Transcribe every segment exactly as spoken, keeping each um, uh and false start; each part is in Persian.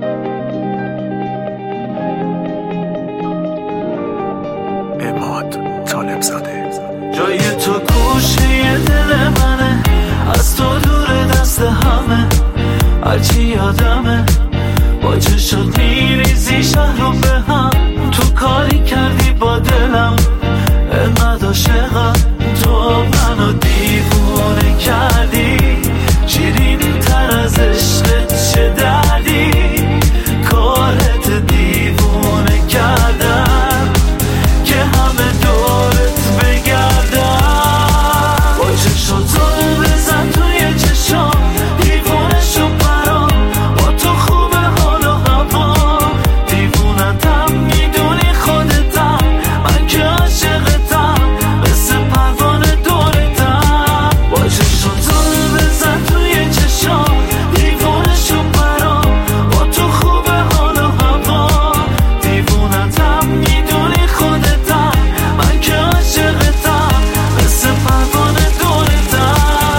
عماد طالب زاده. جای تو گوشه دل منه، از تو دور دست همه، هرچی یادمه با چشات میریزی شهر رو به هم. تو کاری کردی با دلم انقدر عاشقم، تو منو دیوونه کردی، شیرین تر از عشقت چه دردی، کارت دیوونه کردم که همه دورت بگردم. با چشاتو بزن توی چشام، دیوونه شو برام، با تو خوبه حال و هوا، دیوونتم میدونی خودتم، من که عاشقتم مثل پروانه دورتم. با چشاتو بزن توی چشام، دیوونه شو برام، با تو خوبه حال و هوا، دیوونتم میدونی خودتم، من که عاشقتم مثل پروانه دورتم.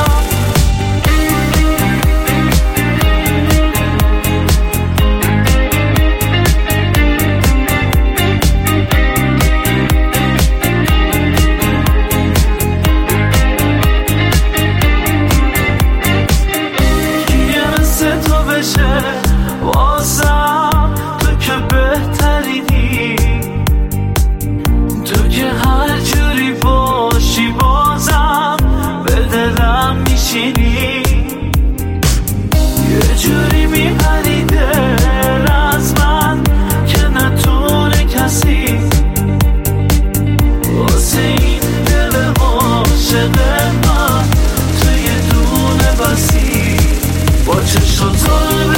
یه مثل تو بشه واسم، تو که بهترینی، تو که هر جوری باشی بازم به دلم میشینی. یه جوری میپری دل از من که نتونه کسی واسه این دل عاشق من تو یه دونه بسی. با چشاتو